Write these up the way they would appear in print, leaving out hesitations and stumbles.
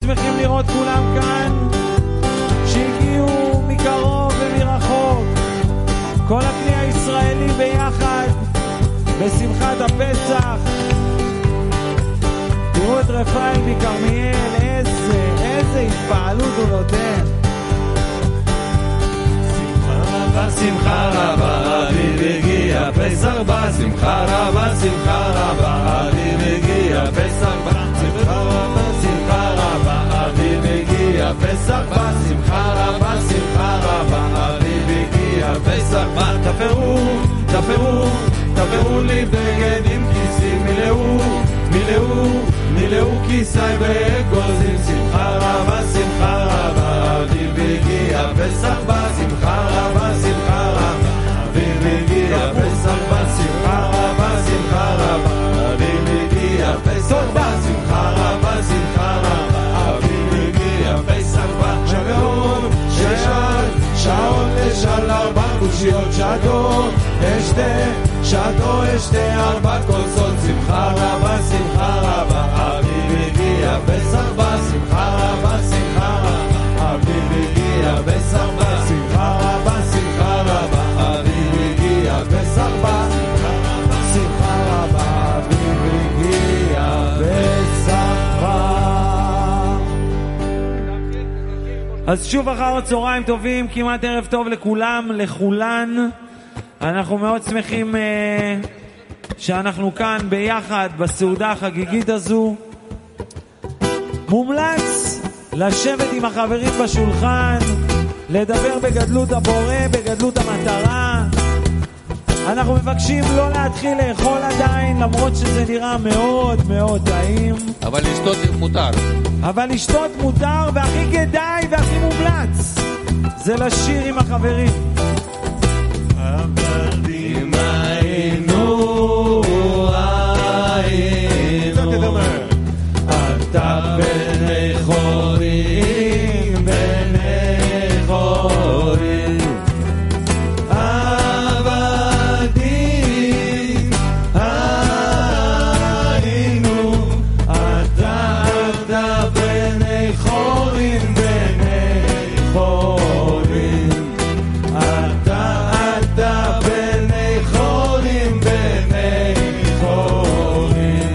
שמחים לראות כולם כאן שהגיעו מקרוב ומרחוק, כל הכלי הישראלי ביחד בשמחת הפסח. תראו את רפאל מקרמיאל, איזה התפעלות הוא נותן. שמחה רבה, אביב הגיע, פסח בא, שמחה רבה, שמחה רבה, אביב הגיע, פסח בא, שמחה רבה, שמחה רבה, אביב הגיע, פסח בא, שמחה רבה, שמחה רבה, אביב הגיע, פסח בא. תפרו, תפרו, תפרו לי בגד עם כיסים, מילאו כיסי באגוזים, שמחה רבה, שמחה רבה, אביב הגיע, פסח בא, שמחה רבה, שמחה רבה, אביב הגיע, פסח בא, שמחה רבה, שמחה רבה, אביב הגיע, פסח בא, שמחה רבה, שמחה רבה, אביב הגיע, פסח בא. שעון לשל 4 קושיות, שעתו אשתה 4 כוסות, שמחה רבה, שמחה רבה, אביב הגיע, פסח בא, שמחה רבה, שמחה רבה, אביב הגיע, פסח בא, שמחה רבה, שמחה רבה, אביב הגיע, פסח בא, שמחה רבה, אביב הגיע, פסח בא. אז שוב אחר הצהריים טובים, כמעט ערב טוב לכולם, לכולן. אנחנו מאוד שמחים שאנחנו כאן ביחד בסעודה החגיגית הזו. מומלץ לשבת עם החברים בשולחן, לדבר בגדלות הבורא, בגדלות המטרה. אנחנו מבקשים לא להתחיל לאכול עדיין, למרות שזה נראה מאוד מאוד טעים. אבל לשתות מותר. אבל לשתות מותר, והכי כדאי והכי מומלץ זה לשיר עם החברים. עבדים היינו, אתה בני חורים, בני חורים, עבדים היינו, אתה בני חורים, בני חורים, אתה בני חורים, בני חורים,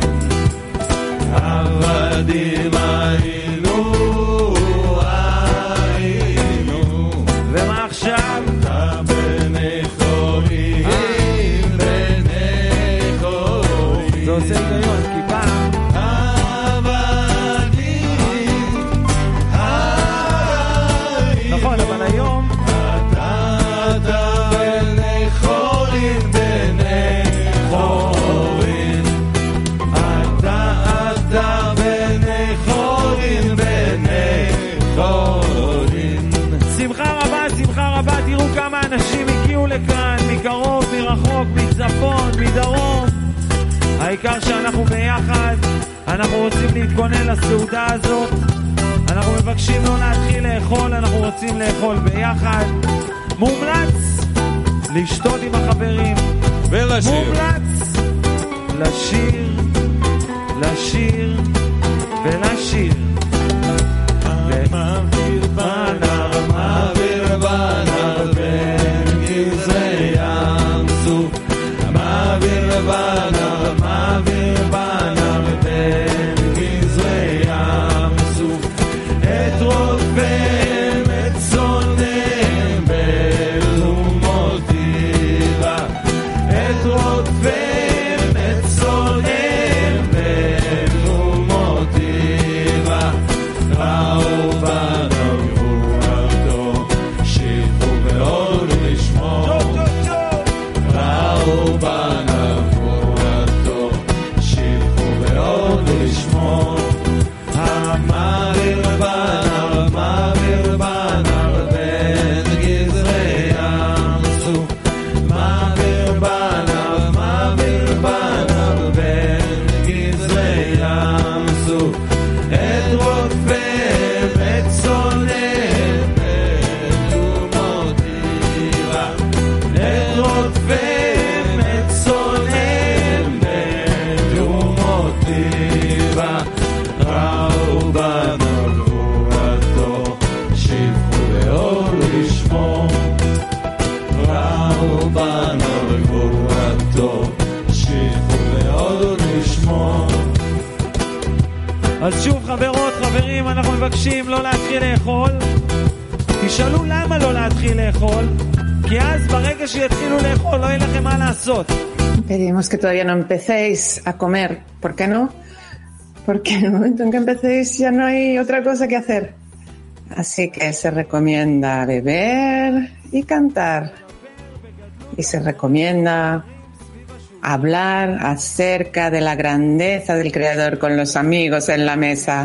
עבדים היינו, ומה עכשיו? אתה בני חורים, בני חורים, זה עושה היגיון, כי פעם עבדים היינו, נכון, אבל היום אתה בני חורים, בני חורים, אתה בני חורים, בני חורים. שמחה רבה, שמחה רבה. תראו כמה אנשים הגיעו לכאן, מקרוב, מרחוק, מצפון, מדרום. העיקר שאנחנו ביחד, אנחנו רוצים להתכונן לסעודה הזאת. אנחנו מבקשים לא להתחיל לאכול, אנחנו רוצים לאכול ביחד. מומלץ לשתות עם החברים, ולשיר. מומלץ לשיר, לשיר ולשיר. מעביר בנהר בין גזרי ים סוף, מעביר בנהר בין גזרי ים סוף, את רודפיהם, את שונאיהם בתהומות עירה, את רודפיהם, את שונאיהם בתהומות עירה. ראו בנו גבורתו, שיפו ועוד לשמור, ראו בנו גבורתו, שיפו ועוד לשמור. המעביר בנהר בין גזרי ים סוף, מעביר בנהר בין גזרי ים סוף, את רודפיהם, את שונאיהם בתהומות עירה, את רודפיהם, את שונאיהם בתהומות עירה. ראו בנו וגבורתו, שיחו לעוד ולשמוע. אז שוב חברות, חברים, אנחנו מבקשים לא להתחיל לאכול. תשאלו lama לא להתחיל לאכול, כי אז ברגע שיתחילו לאכול לא יהיה לכם מה לעשות. Pedimos que todavía no empecéis a comer, ¿por qué no? Porque en el momento en que empecéis ya no hay otra cosa que hacer. Así que se recomienda beber y cantar. Y se recomienda hablar acerca de la grandeza del Creador con los amigos en la mesa.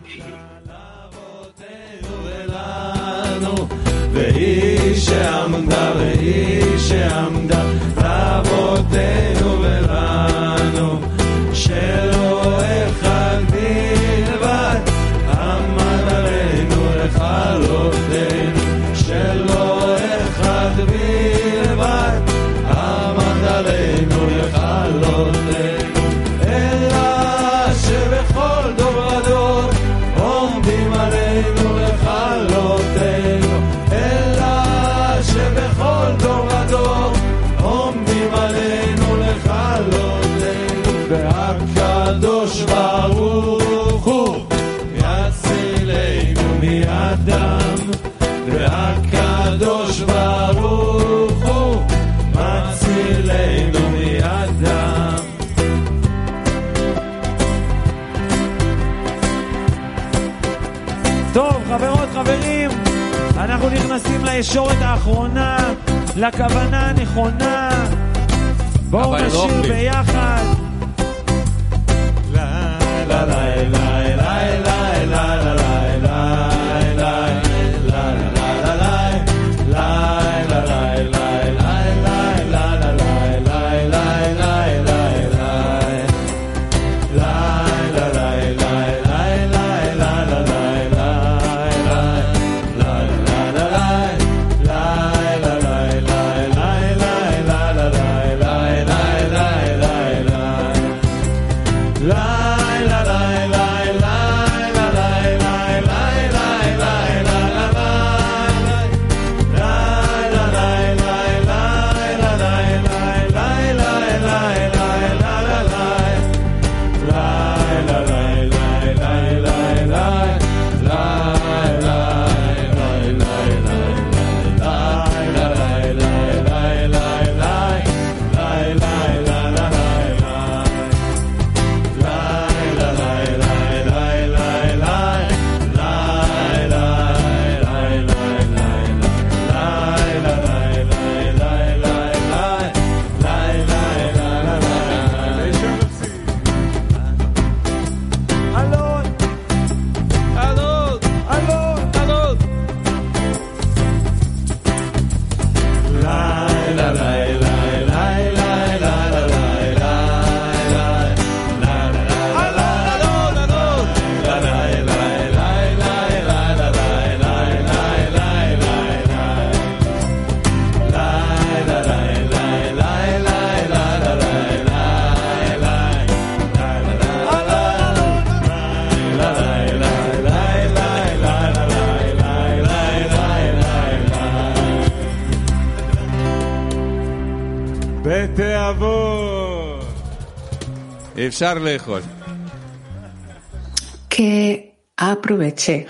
והיא שעמדה לאבותינו ולנו, שלא אחד בלבד עמד עלינו לכלותנו, שלא אחד בלבד עמד עלינו לכלותנו, אלא שבכל דור ודור עומדים עלינו לכלותנו, שבכל דור ודור עומדים עלינו לכלותנו, והקדוש ברוך הוא יצילנו מידם, והקדוש ברוך הוא מצילנו מידם. טוב, חברות, חברים, אנחנו נכנסים לישורת האחרונה, לכוונה הנכונה. בואו נשיר ביחד. אפשר לאכול. Que aproveche.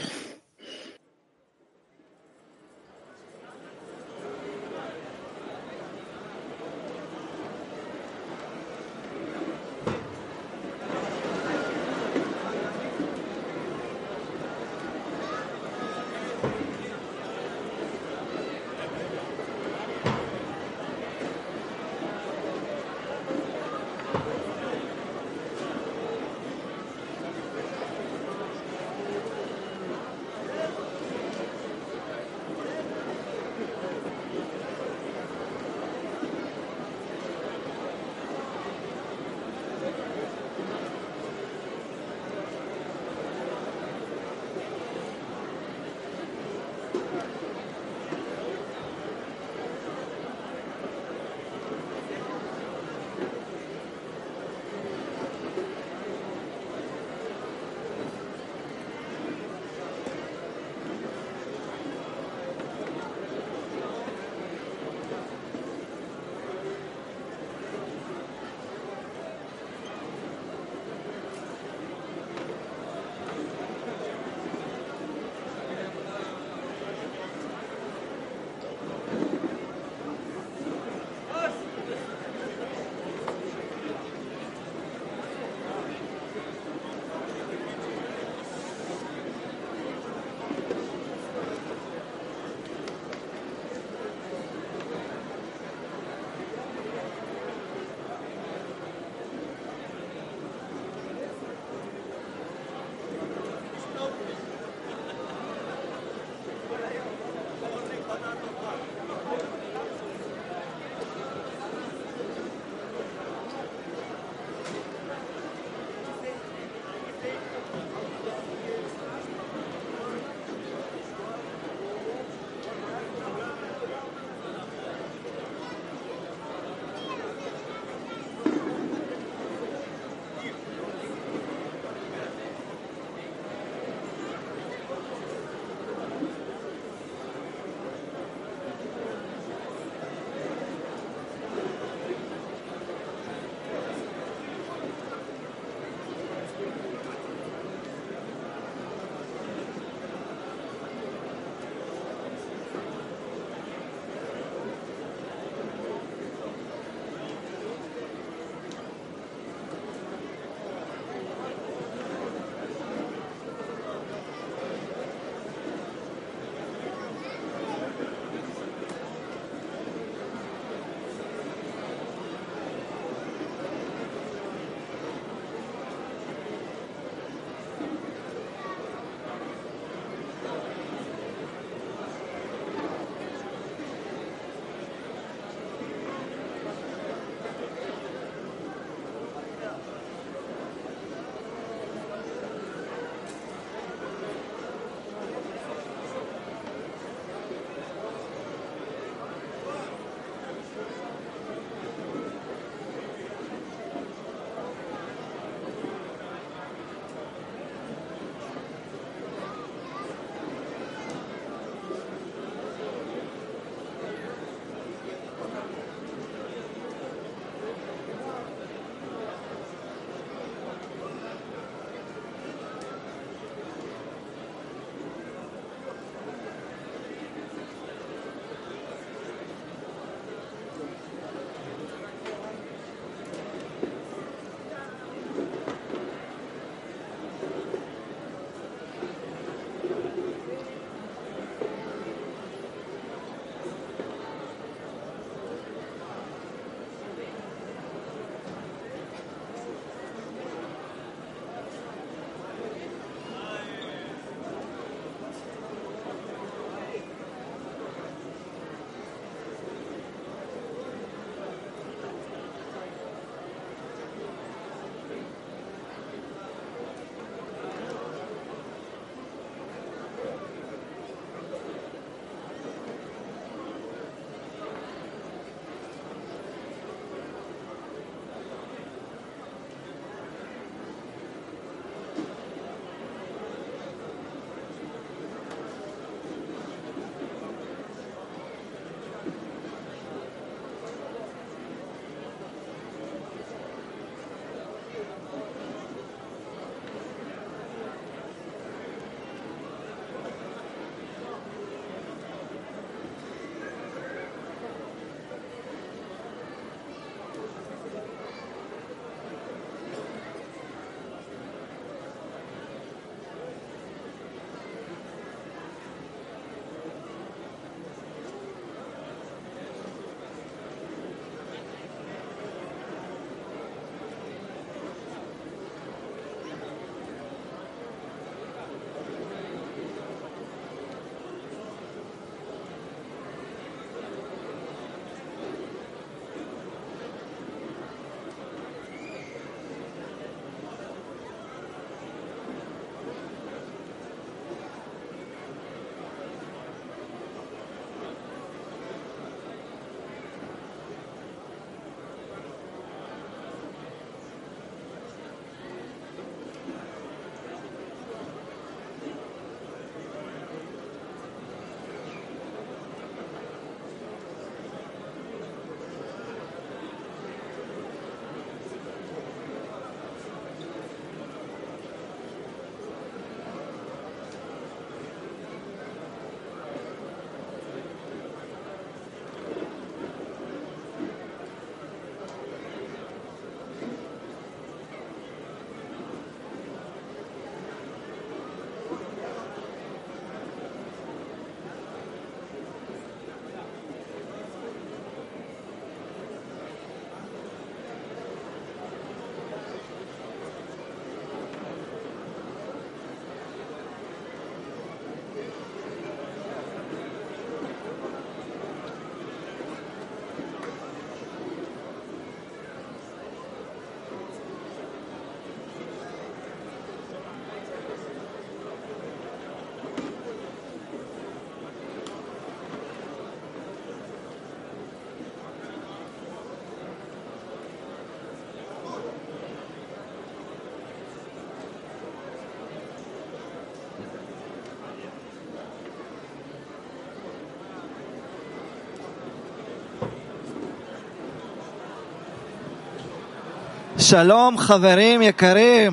Shalom, חברים יקרים.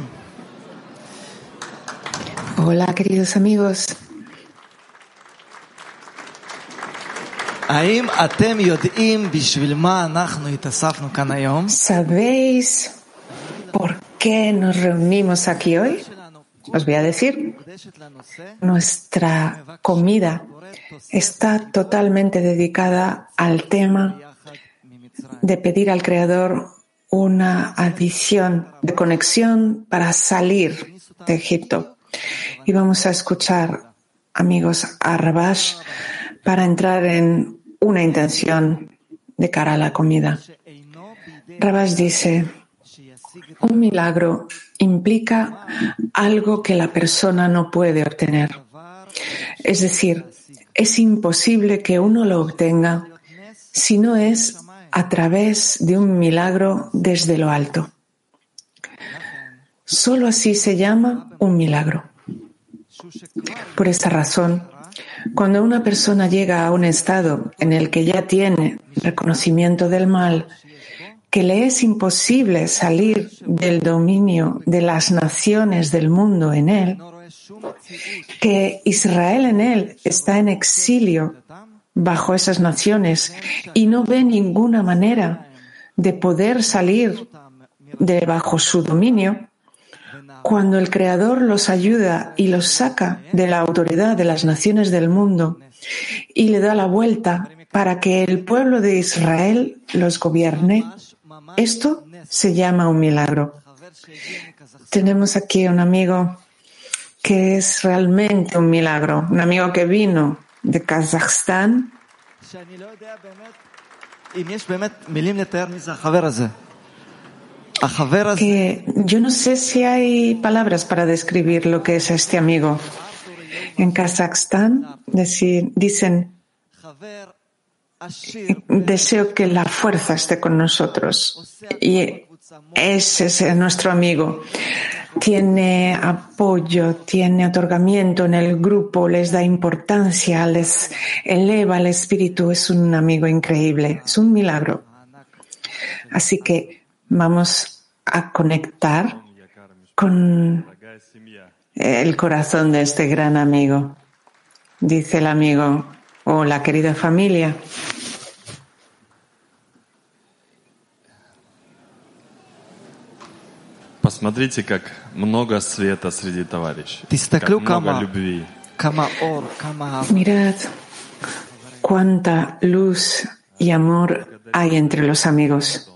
Hola, queridos amigos. האם אתם יודעים בשביל מה אנחנו התאספנו כאן היום? ¿Sabéis por qué nos reunimos aquí hoy? Os voy a decir, nuestra comida está totalmente dedicada al tema de pedir al Creador una adición de conexión para salir de Egipto. Y vamos a escuchar, amigos, a Rabash para entrar en una intención de cara a la comida. Rabash dice, un milagro implica algo que la persona no puede obtener. Es decir, es imposible que uno lo obtenga si no es a través de un milagro desde lo alto. Solo así se llama un milagro. Por esa razón, cuando una persona llega a un estado en el que ya tiene reconocimiento del mal, que le es imposible salir del dominio de las naciones del mundo en él, que Israel en él está en exilio bajo esas naciones y no ve ninguna manera de poder salir de bajo su dominio, cuando el Creador los ayuda y los saca de la autoridad de las naciones del mundo y le da la vuelta para que el pueblo de Israel los gobierne, esto se llama un milagro. Tenemos aquí un amigo que es realmente un milagro, un amigo que vino de Kazajstán. Que yo no sé si hay palabras para describir lo que es este amigo. En Kazajstán dicen, deseo que la fuerza esté con nosotros. Y ese es nuestro amigo. Tiene apoyo, tiene otorgamiento en el grupo, les da importancia, les eleva el espíritu. Es un amigo increíble, es un milagro. Así que vamos a conectar con el corazón de este gran amigo. Dice el amigo, hola querida familia. Посмотрите, как много света среди товарищей, как много любви. Mirad cuánta luz y amor hay entre los amigos.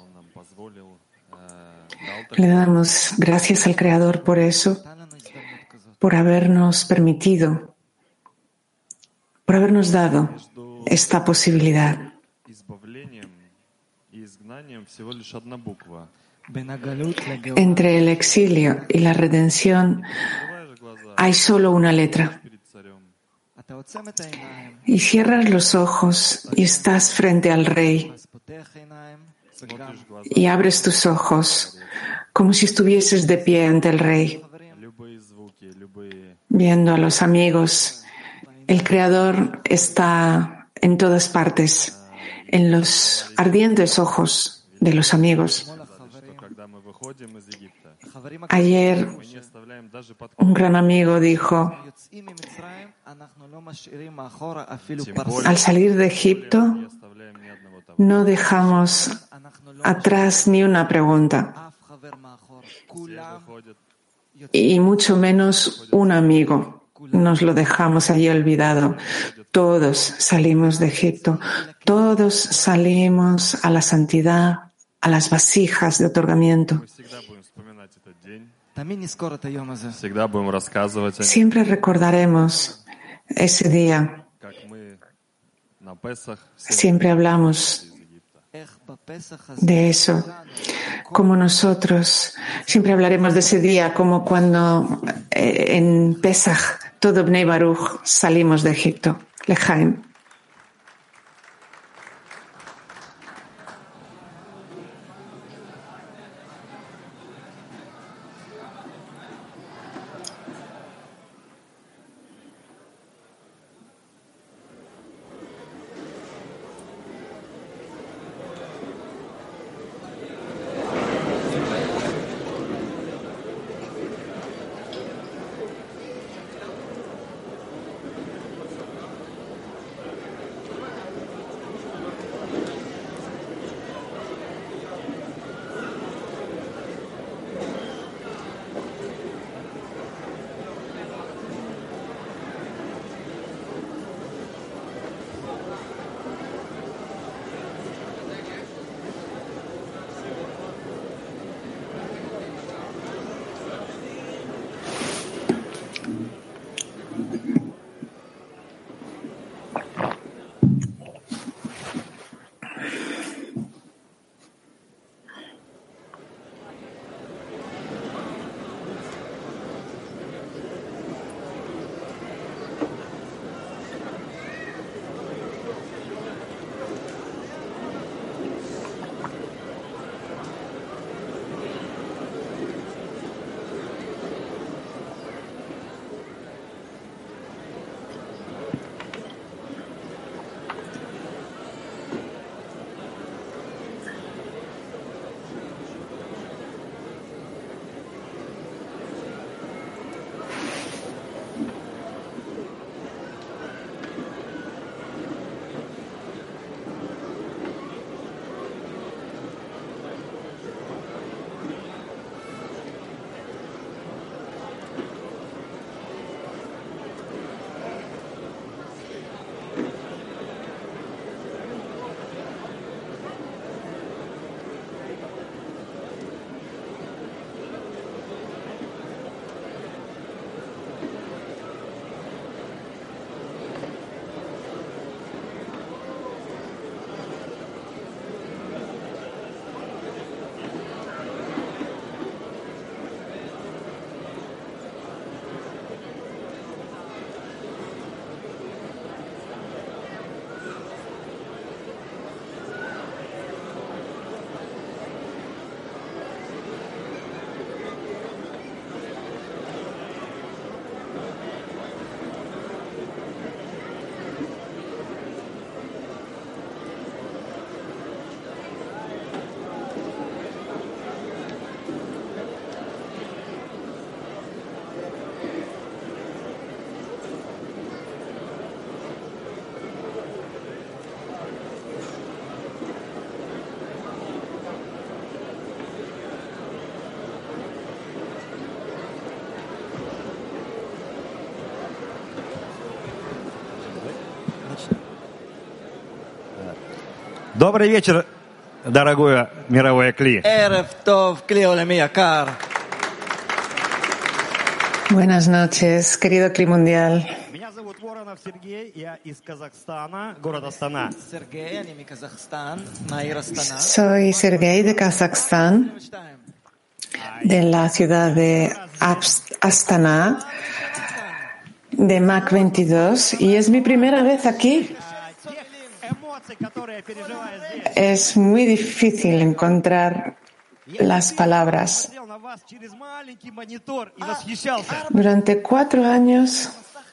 Le damos gracias al Creador por eso, por habernos permitido, por habernos dado esta posibilidad. Entre el exilio y la redención hay solo una letra. Y cierras los ojos y estás frente al Rey. Y abres tus ojos como si estuvieses de pie ante el Rey, viendo a los amigos. El Creador está en todas partes, en los ardientes ojos de los amigos. Ayer un gran amigo dijo, al salir de Egipto no dejamos atrás ni una pregunta y mucho menos un amigo. Nos lo dejamos allí olvidado. Todos salimos de Egipto, todos salimos a la santidad, a las vasijas de otorgamiento. Siempre recordaremos ese día. Siempre hablamos de eso, como nosotros. Siempre hablaremos de ese día, como cuando en Pesach, todo Bnei Baruch, salimos de Egipto. Lejaim. Добрый вечер, дорогое мировое Кли. ערב טוב, כלי עולמי יקר. Buenas noches, querido Cli Mundial. Меня зовут Воронов Сергей, я из Казахстана, город Астана. סרגי, אני מקזחסטן, מהעיר אסטנה. Soy Sergei de Kazajstán, de la ciudad de Astana, de MAC 22, y es mi primera vez aquí. Эмоции, которые я переживаю здесь. Es muy difícil encontrar las palabras. Смотрел на вас через маленький монитор и восхищался. Durante 4 años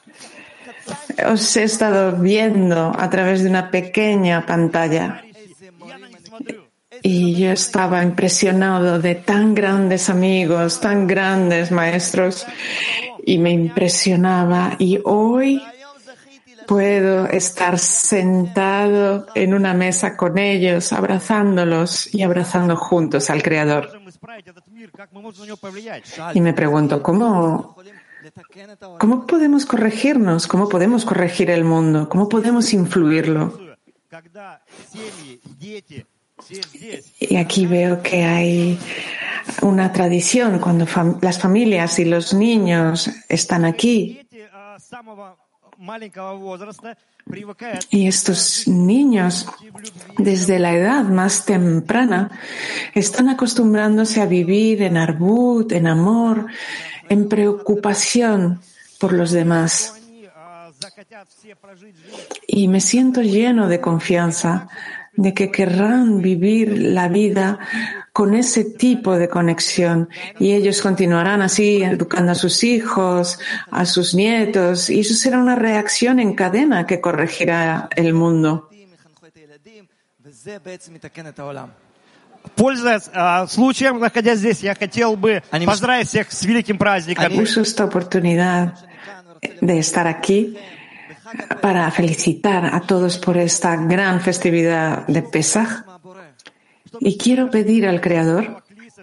os he estado viendo a través de una pequeña pantalla Я на них смотрю. y yo estaba impresionado de tan grandes amigos, tan grandes maestros y me impresionaba, y hoy puedo estar sentado en una mesa con ellos, abrazándolos y abrazando juntos al Creador. Можем исправить этот мир, как мы можем на него повлиять? Y me pregunto, ¿cómo podemos corregirnos? ¿Cómo podemos corregir el mundo? ¿Cómo podemos influirlo? Когда семьи, дети, все здесь, Y aquí veo que hay una tradición cuando las familias y los niños están aquí. дети с самого маленького возраста привыкают Y estos niños, desde la edad más temprana, están acostumbrándose a vivir en arbut, en amor, en preocupación por los demás. они захотят все прожить жизнь. Y me siento lleno de confianza de que querrán vivir la vida con ese tipo de conexión, y ellos continuarán así educando a sus hijos, a sus nietos, y eso será una reacción en cadena que corregirá el mundo. יחנכו את הילדים, וזה בעצם מתקן את העולם. Пользуясь случаем, находясь здесь, я хотел бы поздравить всех с великим праздником. Uso esta oportunidad de estar aquí para felicitar a todos por esta gran festividad de Pesaj, y quiero pedir al Creador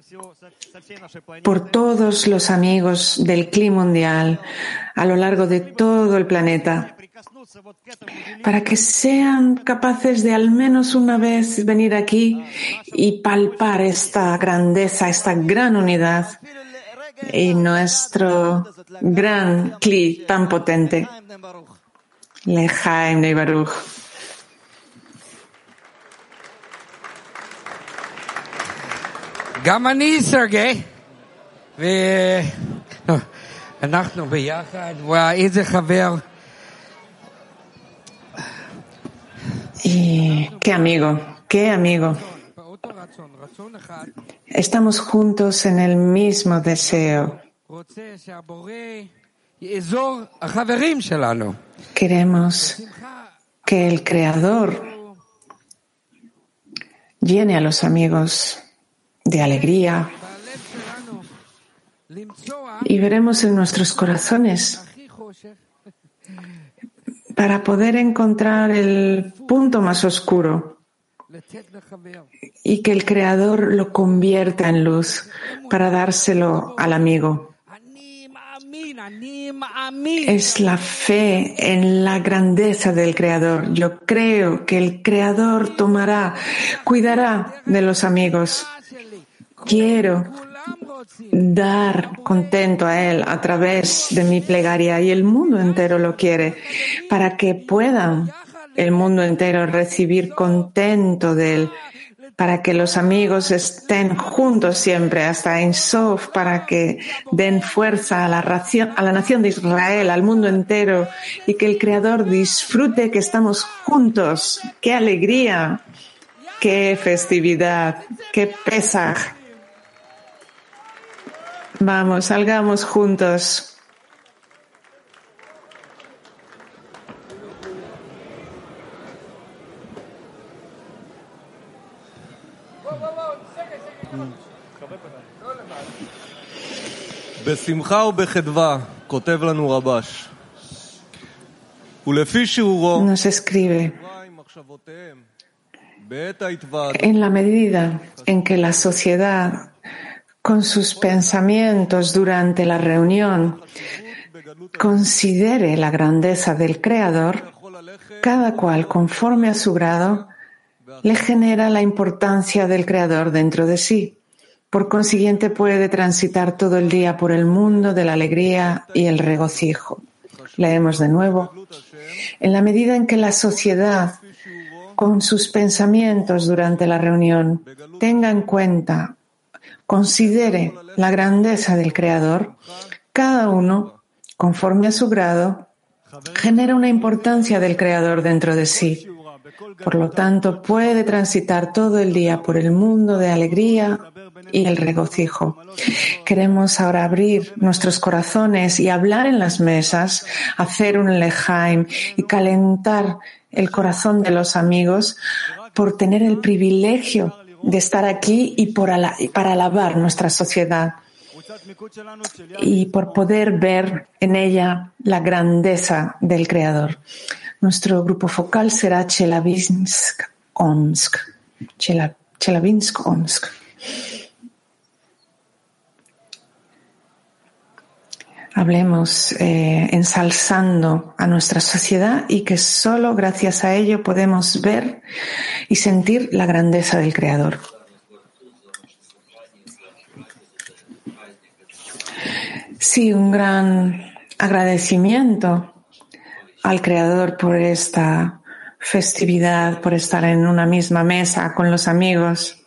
por todos los amigos del Cli Mundial a lo largo de todo el planeta, para que sean capaces de al menos una vez venir aquí y palpar esta grandeza, esta gran unidad y nuestro gran Cli tan potente. Lejaim de Baruch. גם אני סרגי, ואנחנו ביחד, וואי, איזה חבר. Y qué amigo, qué amigo. באותו רצון, רצון אחד, Estamos juntos en el mismo deseo. רוצה שהבורא יעזור החברים שלנו. Queremos que el Creador llene a los amigos de alegría, בלב שלנו, למצוא y veremos en nuestros corazones הכי חושך, para poder encontrar el punto más oscuro לתת לחבר. y que el Creador lo convierta en luz para dárselo al amigo. אני מאמין. Es la fe en la grandeza del Creador. Yo creo que el Creador cuidará de los amigos. Quiero dar contento a Él a través de mi plegaria, y el mundo entero lo quiere, para que puedan el mundo entero recibir contento de Él, para que los amigos estén juntos siempre hasta Ein Sof, para que den fuerza a la nación de Israel, al mundo entero, y que el Creador disfrute que estamos juntos. ¡Qué alegría! ¡Qué festividad! ¡Qué Pesaj! Vamos, salgamos juntos. בשמחה ובחדווה, כותב לנו רבש. ולפי שיעורו, Nos escribe, עם מחשבותיהם, בעת ההתוועדות, en la medida en que la sociedad, con sus pensamientos durante la reunión, considere la grandeza del Creador, cada cual, conforme a su grado, le genera la importancia del Creador dentro de sí. Por consiguiente, puede transitar todo el día por el mundo de la alegría y el regocijo. Leemos de nuevo. En la medida en que la sociedad, con sus pensamientos durante la reunión, tenga en cuenta, considere la grandeza del Creador, cada uno, conforme a su grado, genera una importancia del Creador dentro de sí. Por lo tanto, puede transitar todo el día por el mundo de alegría y el regocijo. Queremos ahora abrir nuestros corazones y hablar en las mesas, hacer un lejaim y calentar el corazón de los amigos por tener el privilegio de estar aquí y para alabar nuestra sociedad y por poder ver en ella la grandeza del Creador. Nuestro focal será Chelyabinsk-Omsk. Chelyabinsk-Omsk. Hablemos ensalzando a nuestra sociedad y que solo gracias a ello podemos ver y sentir la grandeza del Creador. Sí, un gran agradecimiento al Creador por esta festividad, por estar en una misma mesa con los amigos.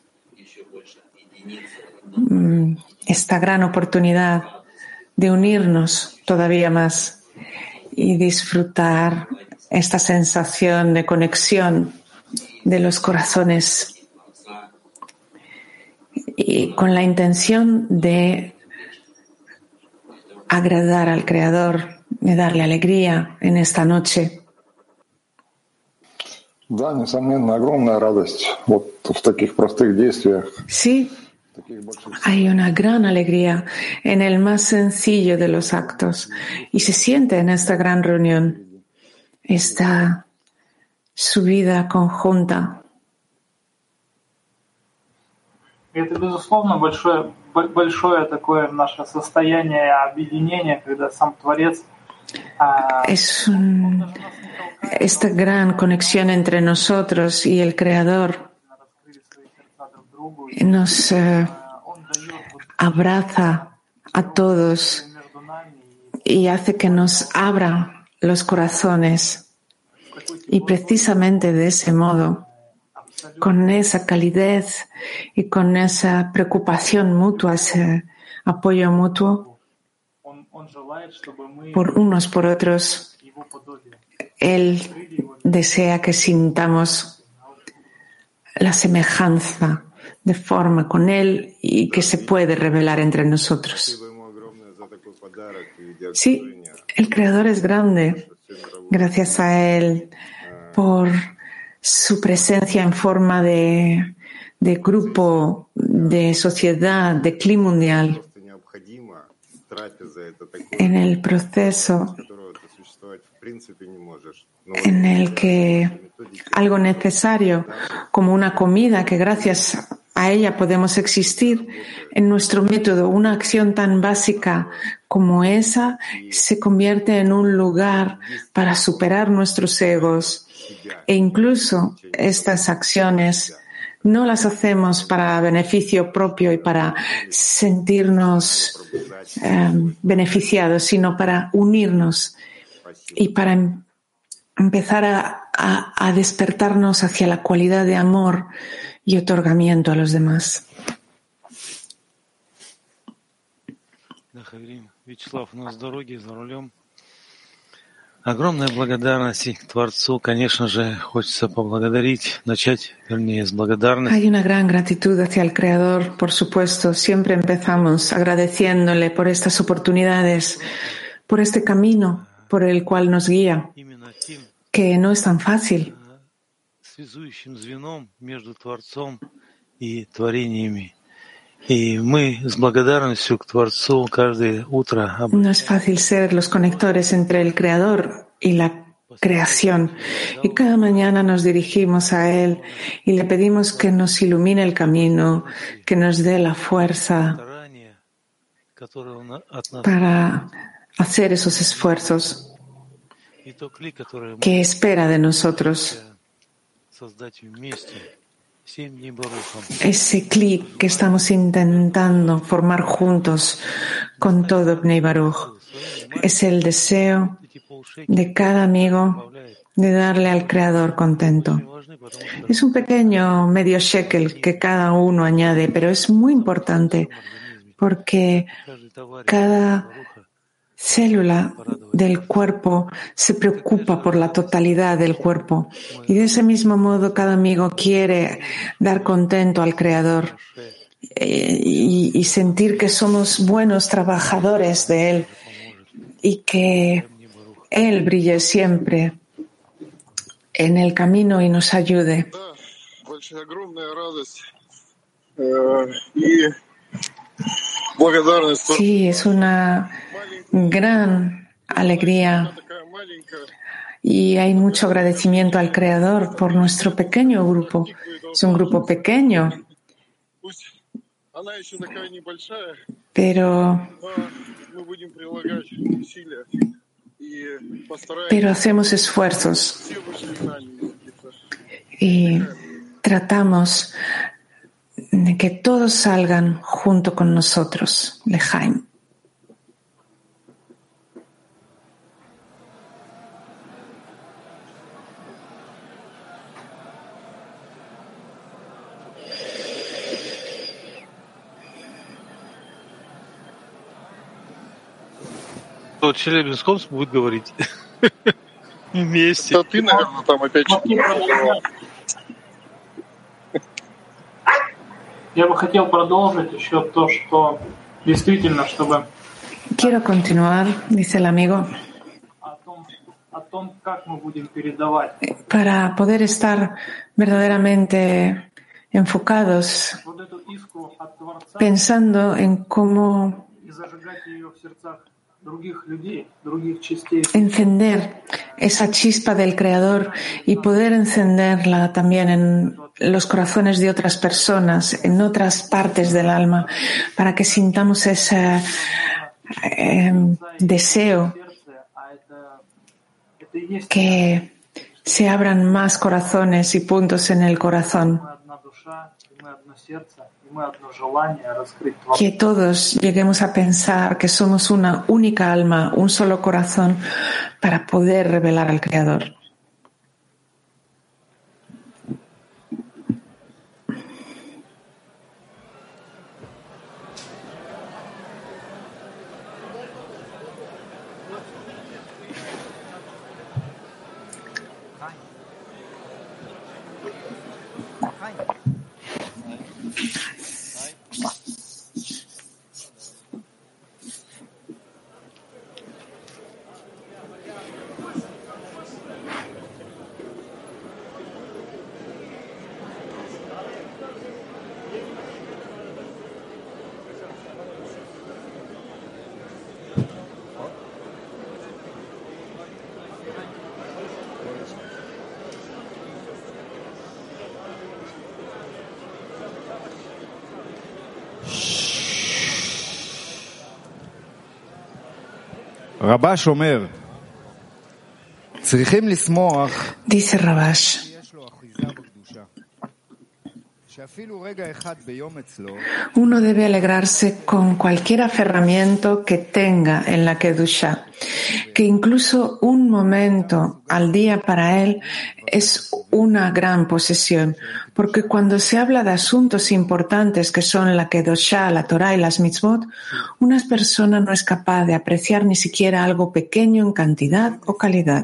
Esta gran oportunidad de unirnos todavía más y disfrutar esta sensación de conexión de los corazones y con la intención de agradar al Creador, de darle alegría en esta noche. Sí, hay una gran alegría en el más sencillo de los actos y se siente en esta gran reunión, esta subida conjunta. Это, безусловно, большое такое наше состояние объединения, когда сам Творец. Es esta gran conexión entre nosotros y el Creador nos abraza a todos y hace que nos abra los corazones. Y precisamente de ese modo, con esa calidez y con esa preocupación mutua, ese apoyo mutuo por unos por otros, Él desea que sintamos la semejanza de forma con Él y que se puede revelar entre nosotros. Sí, el Creador es grande. Gracias a Él por su presencia en forma de grupo, de sociedad, de cli mundial. En el proceso en el que algo necesario, como una comida, que gracias a ella podemos existir, en nuestro método, una acción tan básica como esa se convierte en un lugar para superar nuestros egos. E incluso estas acciones no las hacemos para beneficio propio y para sentirnos beneficiados, sino para unirnos y para empezar a despertarnos hacia la cualidad de amor y otorgamiento a los demás. Огромная благодарность к Творцу, конечно же, хочется поблагодарить, начать, вернее, с благодарности. Hay una gran gratitud hacia el Creador, por supuesto. Siempre empezamos agradeciéndole por estas oportunidades, por este camino por el cual nos guía, que no es tan fácil. Связующим звеном между Творцом и творениями. Y мы с благодарностью к Творцу каждое утро. No es fácil ser los conectores entre el Creador y la creación. Y cada mañana nos dirigimos a Él y le pedimos que nos ilumine el camino, que nos dé la fuerza para hacer esos esfuerzos que espera de nosotros. ese clip que estamos intentando formar juntos con todo Bnei Baruch. Es el deseo de cada amigo de darle al Creador contento. Es un pequeño medio shekel que cada uno añade, pero es muy importante porque cada célula del cuerpo se preocupa por la totalidad del cuerpo. Y de ese mismo modo cada amigo quiere dar contento al Creador y sentir que somos buenos trabajadores de Él y que Él brille siempre en el camino y nos ayude. Sí, es una gran alegría y hay mucho agradecimiento al Creador por nuestro pequeño grupo. Es un grupo pequeño, pero hacemos esfuerzos y tratamos de que todos salgan junto con nosotros, Lejaim. В Челябинском будет говорить вместе. Да ты, наверное, там опять Я бы хотел продолжить еще то, что действительно, чтобы Quiero continuar, dice el amigo, о том, как мы будем передавать. Para poder estar verdaderamente enfocados, Вот эту искру от Творца pensando en cómo и зажигать ее в сердцах других людей, других частей. encender esa chispa del Creador y poder encenderla también en los corazones de otras personas, en otras partes del alma, para que sintamos ese deseo que se abran más corazones y puntos en el corazón. Que todos lleguemos a pensar que somos una única alma, un solo corazón, para poder revelar al Creador. רבש אומר, צריכים לשמוח, Dice Rabash, שיש לו אחיזה בקדושה. שאפילו רגע אחד ביום אצלו, uno debe alegrarse con cualquier aferramiento que tenga en la Kedusha, que incluso un momento al día para él es una gran posesión, porque cuando se habla de asuntos importantes que son la Kedusha, la Torah y las mitzvot, una persona no es capaz de apreciar ni siquiera algo pequeño en cantidad o calidad.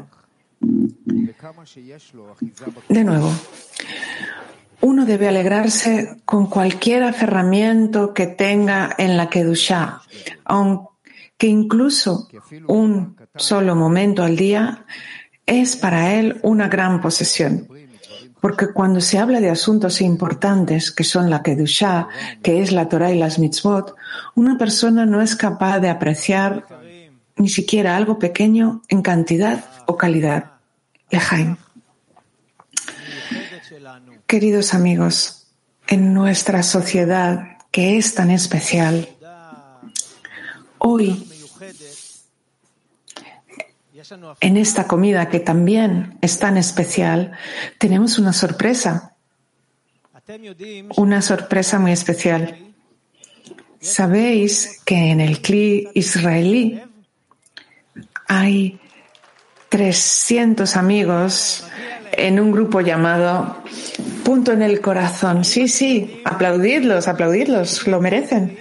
De nuevo, uno debe alegrarse con cualquier aferramiento que tenga en la Kedusha, aunque incluso un solo momento al día es para él una gran posesión. Porque cuando se habla de asuntos importantes que son la Kedusha, que es la Torah y las mitzvot, una persona no es capaz de apreciar ni siquiera algo pequeño en cantidad o calidad. Lejaim. Queridos amigos, en nuestra sociedad que es tan especial, hoy en esta comida que también es tan especial, tenemos una sorpresa muy especial. Sabéis que en el Kli israelí hay 300 amigos en un grupo llamado Punto en el Corazón. Sí, aplaudidlos, lo merecen.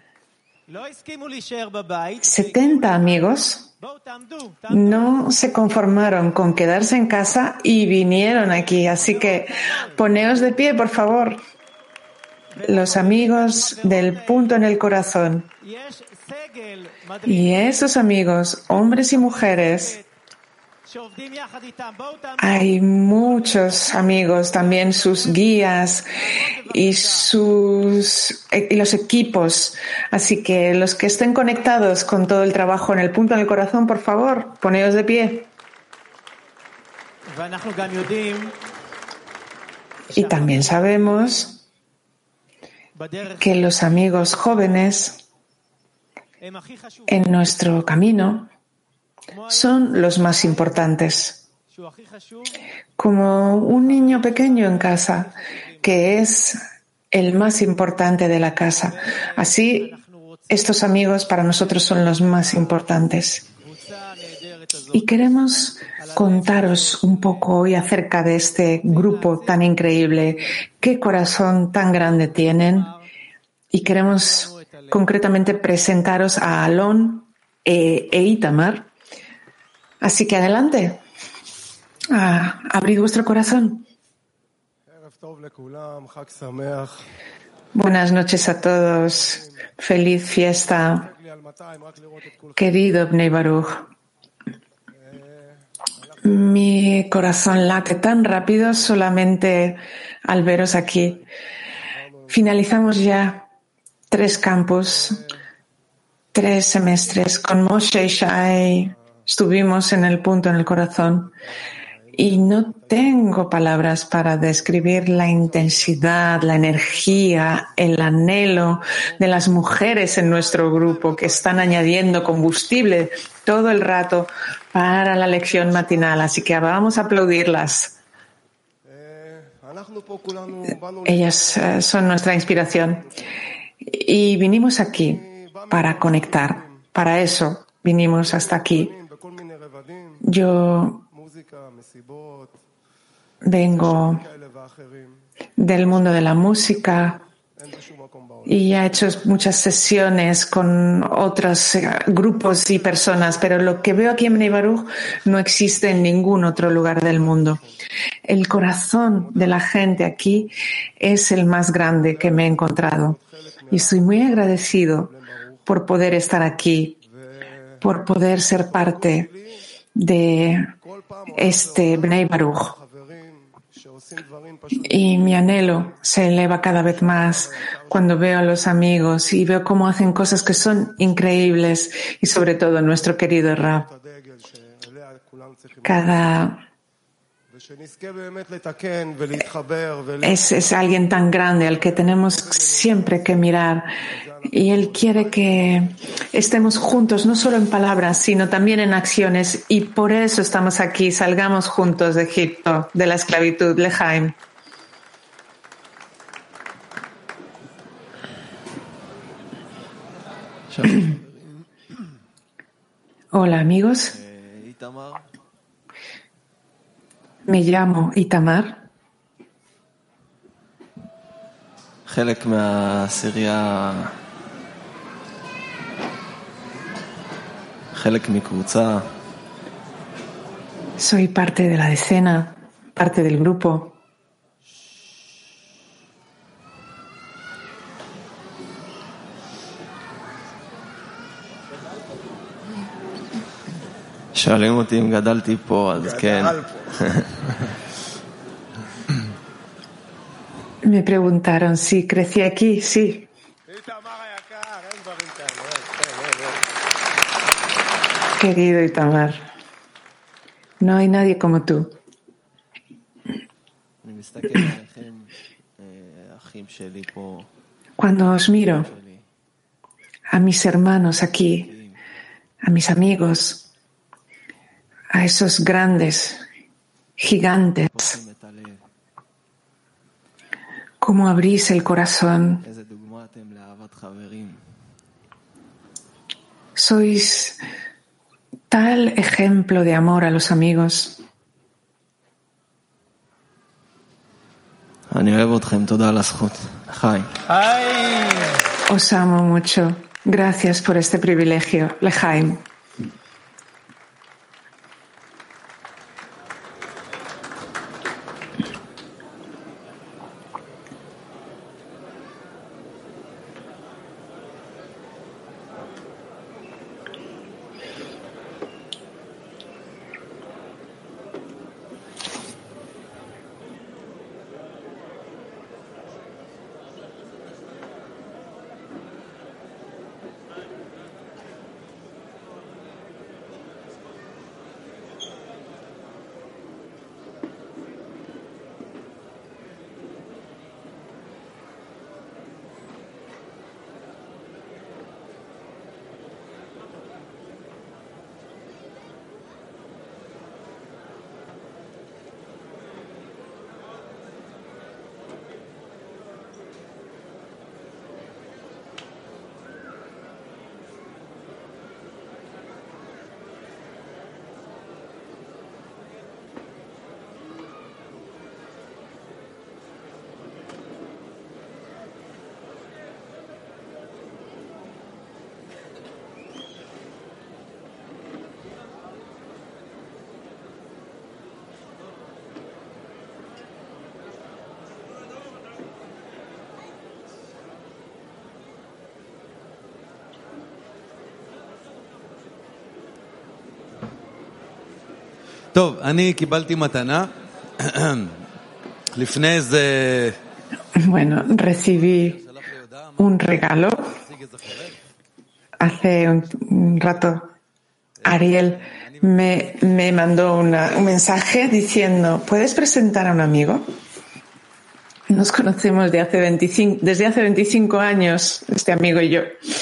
70 amigos no se conformaron con quedarse en casa y vinieron aquí. Así que poneos de pie, por favor. Los amigos del Punto en el Corazón. Y esos amigos, hombres y mujeres, hay muchos amigos, también sus guías y los equipos. Así que los que estén conectados con todo el trabajo en el Punto en el Corazón, por favor, poneos de pie. Y también sabemos que los amigos jóvenes en nuestro camino son los más importantes. Como un niño pequeño en casa, que es el más importante de la casa. Así, estos amigos para nosotros son los más importantes. Y queremos contaros un poco hoy acerca de este grupo tan increíble, qué corazón tan grande tienen, y queremos concretamente presentaros a Alon e Itamar. Así que adelante, abrid vuestro corazón. Buenas noches a todos, feliz fiesta, querido Bnei Baruch. Mi corazón late tan rápido solamente al veros aquí. Finalizamos ya 3 campus, 3 semestres. Con Moshe y Shai estuvimos en el Punto en el Corazón y no tengo palabras para describir la intensidad, la energía, el anhelo de las mujeres en nuestro grupo que están añadiendo combustible todo el rato para la lección matinal. Así que vamos a aplaudirlas. Ellas son nuestra inspiración. Y vinimos aquí para conectar. Para eso vinimos hasta aquí. Yo vengo del mundo de la música y he hecho muchas sesiones con otros grupos y personas, pero lo que veo aquí en Bnei Baruch no existe en ningún otro lugar del mundo. El corazón de la gente aquí es el más grande que me he encontrado y estoy muy agradecido por poder estar aquí, por poder ser parte de este Bnei Baruch. Y mi anhelo se eleva cada vez más cuando veo a los amigos y veo cómo hacen cosas que son increíbles y sobre todo nuestro querido Rab. Es alguien tan grande al que tenemos siempre que mirar y él quiere que estemos juntos no solo en palabras sino también en acciones y por eso estamos aquí. Salgamos juntos de Egipto, de la esclavitud. Lejaim. Hola amigos, me llamo Itamar. Soy parte de la decena, parte del grupo. Me preguntaron si crecí aquí, sí. Querido Itamar, no hay nadie como tú. Cuando os miro a mis hermanos aquí, a mis amigos, a esos grandes, gigantes, cómo abrís el corazón. Sois tal ejemplo de amor a los amigos. Os amo mucho. Gracias por este privilegio. Lejaim. טוב, אני קיבלתי מתנה. לפני זה... Bueno, recibí un regalo hace un rato. Ariel me mandó un mensaje diciendo, ¿puedes presentar a un amigo? Nos conocemos desde hace 25 años, este amigo y yo.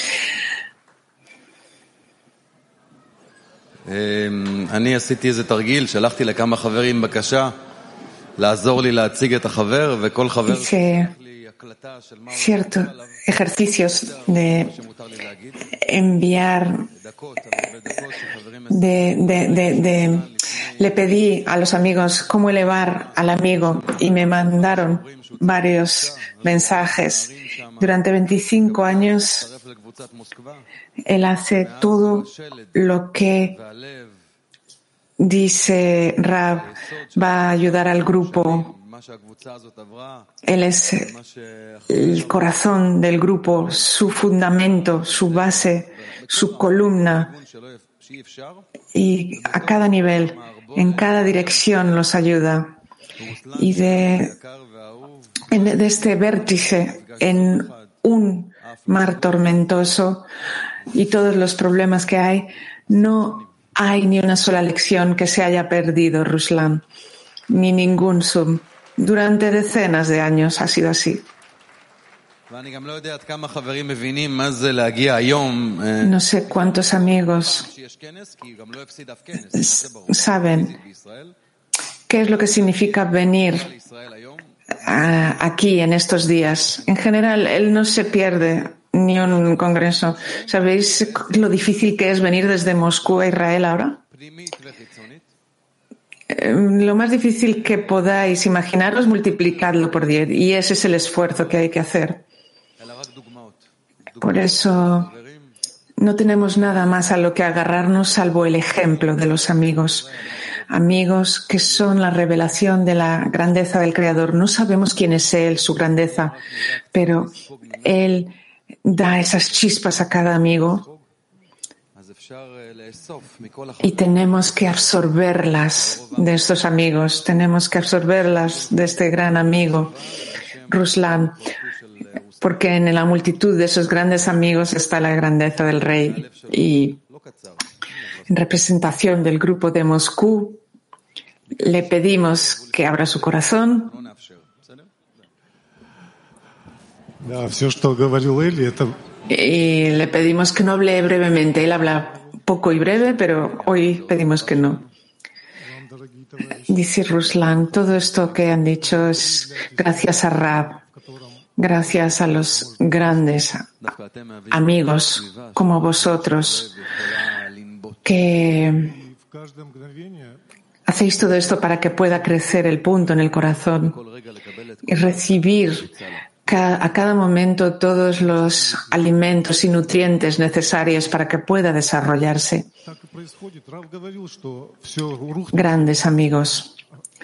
אני עשיתי איזה תרגיל, שלחתי לכמה חברים בקשה לעזור לי להציג את החבר, וכל חבר לי הקלטה של מה ciertos ejercicios de enviar, le pedí a los amigos cómo elevar al amigo y me mandaron varios mensajes. Durante 25 años él hace todo lo que dice Rab, va a ayudar al grupo. Él es el corazón del grupo, su fundamento, su base, su columna. Y a cada nivel, en cada dirección los ayuda. Y de este vértice en un mar tormentoso y todos los problemas que hay, no hay ni una sola lección que se haya perdido, Ruslan, ni ningún sum. Durante decenas de años ha sido así. No sé cuántos amigos saben qué es lo que significa venir aquí en estos días. En general, él no se pierde ni un congreso. ¿Sabéis lo difícil que es venir desde Moscú a Israel ahora? Lo más difícil que podáis imaginaros, multiplicadlo por 10. Y ese es el esfuerzo que hay que hacer. Por eso no tenemos nada más a lo que agarrarnos salvo el ejemplo de los amigos. Amigos que son la revelación de la grandeza del Creador. No sabemos quién es Él, su grandeza, pero Él da esas chispas a cada amigo y tenemos que absorberlas de estos amigos, tenemos que absorberlas de este gran amigo, Ruslan, porque en la multitud de esos grandes amigos está la grandeza del Rey. Y en representación del grupo de Moscú, le pedimos que abra su corazón. Y le pedimos que no hable brevemente. Él habla poco y breve, pero hoy pedimos que no. Dice Ruslan, todo esto que han dicho es gracias a Rab, gracias a los grandes amigos como vosotros que hacéis todo esto para que pueda crecer el punto en el corazón y recibir a cada momento todos los alimentos y nutrientes necesarios para que pueda desarrollarse. Grandes amigos.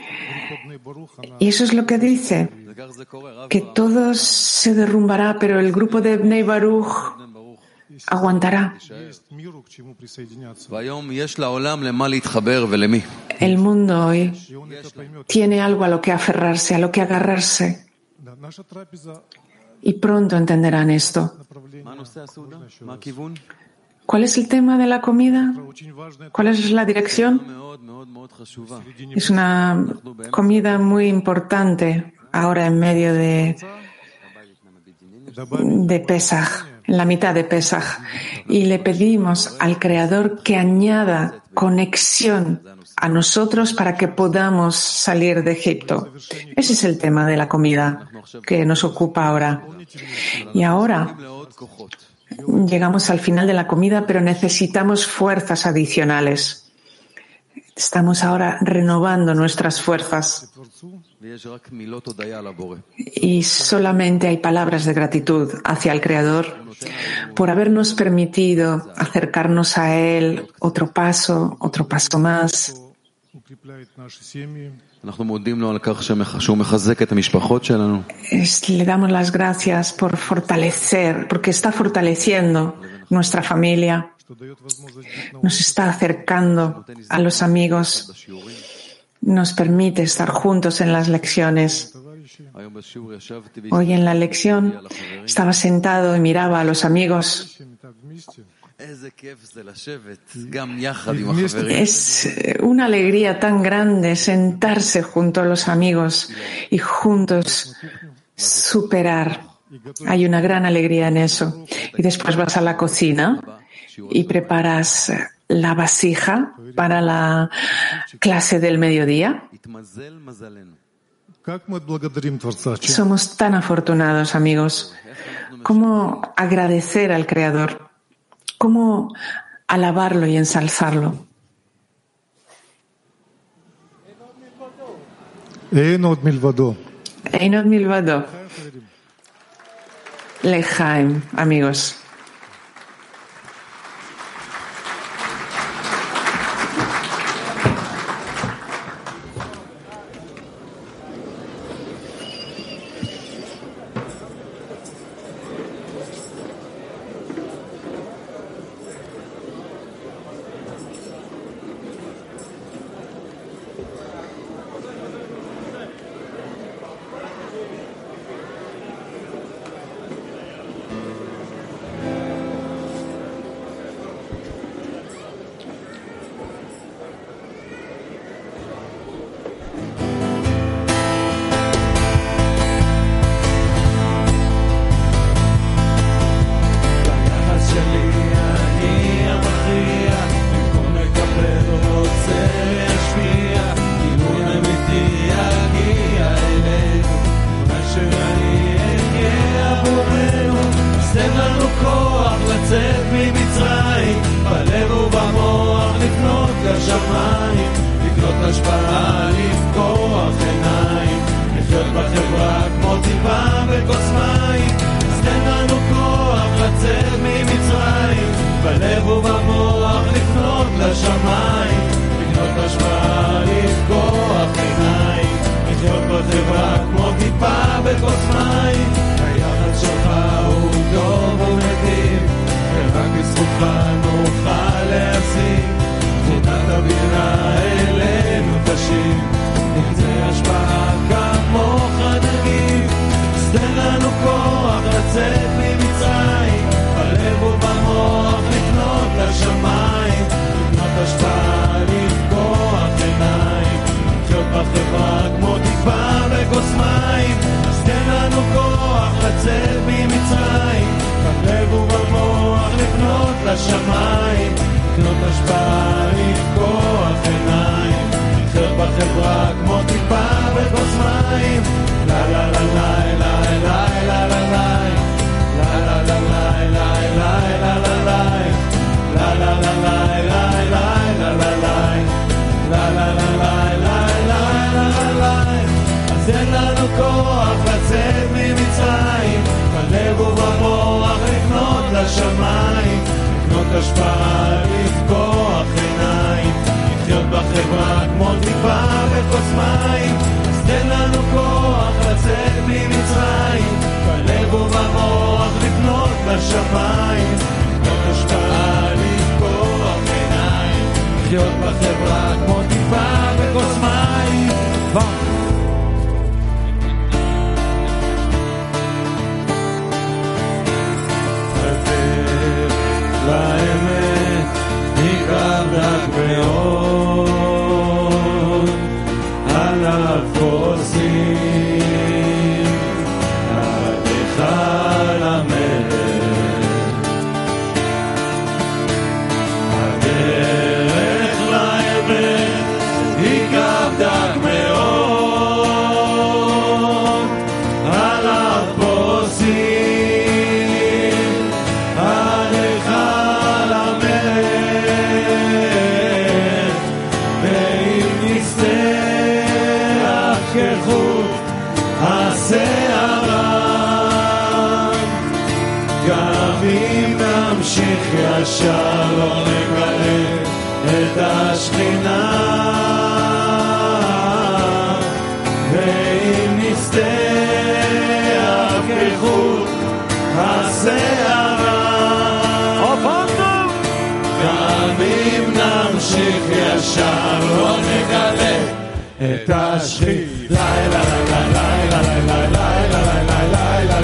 Y eso es lo que dice, que todo se derrumbará, pero el grupo de Bnei Baruch aguantará. El mundo hoy tiene algo a lo que aferrarse, a lo que agarrarse. Y pronto entenderán esto. ¿Cuál es el tema de la comida? ¿Cuál es la dirección? Es una comida muy importante ahora en medio de Pesaj, en la mitad de Pesaj. Y le pedimos al Creador que añada conexión a nosotros para que podamos salir de Egipto. Ese es el tema de la comida que nos ocupa ahora. Y ahora llegamos al final de la comida, pero necesitamos fuerzas adicionales. Estamos ahora renovando nuestras fuerzas. Y solamente hay palabras de gratitud hacia el Creador por habernos permitido acercarnos a Él otro paso más. Le damos las gracias por fortalecer, porque está fortaleciendo nuestra familia, nos está acercando a los amigos, nos permite estar juntos en las lecciones. Hoy en la lección estaba sentado y miraba a los amigos. Es una alegría tan grande sentarse junto a los amigos y juntos superar. Hay una gran alegría en eso. Y después vas a la cocina y preparas la vasija para la clase del mediodía. Somos tan afortunados, amigos. ¿Cómo agradecer al Creador? ¿Cómo alabarlo y ensalzarlo? Einot milvado. Lechaim, amigos. לשמיים, לקנות השפעה, לפקוח עיניים, לחיות בחברה כמו טיפה בכוס מים. לה לה לה לה לה לה לה לה לה לה לה לה לה לה לה לה לה La la la la la la la la la la la la la אז אין לנו כוח לצאת ממצרים, בלב ובמוח לקנות לשמיים, לקנות השפעה, לפקוח עיניים, לחיות בחברה כמו טיפה בכוס מים. אז אין לנו כוח לצאת ממצרים, בלב ובמוח לקנות לשמיים, לקנות השפעה, לחיות בחברה כמו טיפה בכוס מים. הדרך לאמת היא כבדה מאוד, עליו כוסים עליך למלך. הדרך היא כבדה מאוד, עליו פוסים עליך למלך, ואם נסתח כחוט השערה, גם אם נמשיך ישר לא נגלה את השכינה, ואם נסתח כחוט השערה, גם אם נמשיך ישר לא נגלה את השכינה. לילה לילה לילה לילה לילה לילה לילה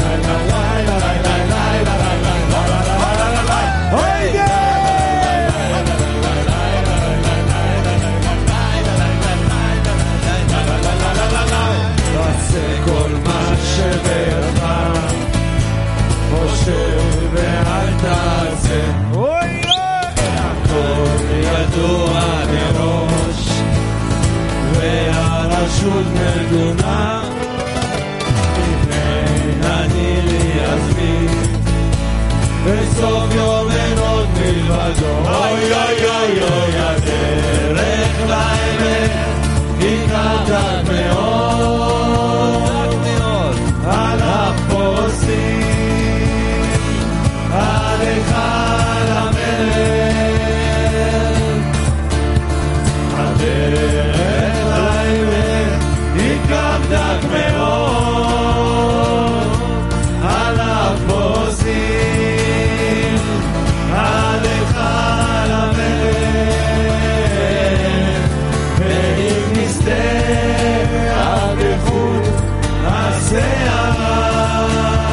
כל מה שבידך, חושב ואל תעשה, הכל ידוע מראש והרשות נתונה, מפני הנילי יזמין בסוף יום אין עוד מלבדו. אוי אוי אוי אוי, הדרך לאמת היא כבדה מאוד, על הפוסים עליך למלך. הדרך לאמת היא כבדה מאוד, על הפוסים עליך למלך, ואם נסתר כחוט השערה,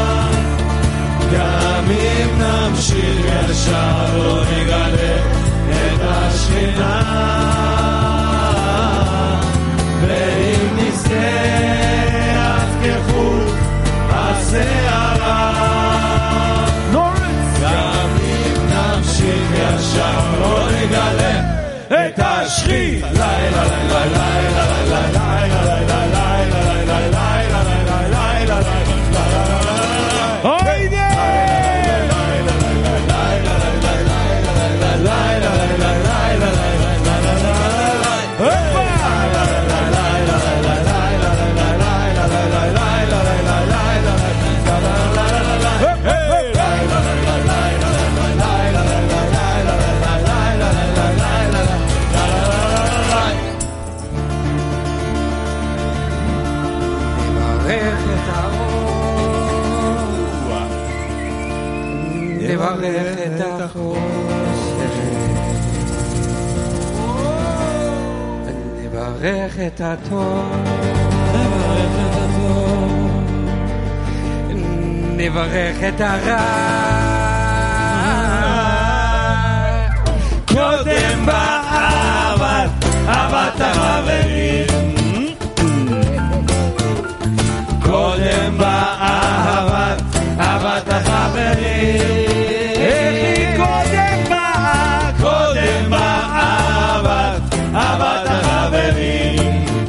גם אם נמשיך ישר לא נגלה את השכינה, ואם נסתר כחוט השערה, גם אם נמשיך ישר לא נגלה את השכינה. לילה לילה לילה לילה לילה נברך את החושך, נברך את הטוב, נברך את הרע. קודם באהבת, אהבת החברים, קודם באהבת, אהבת החברים. קודם באהבת, אהבת החברים.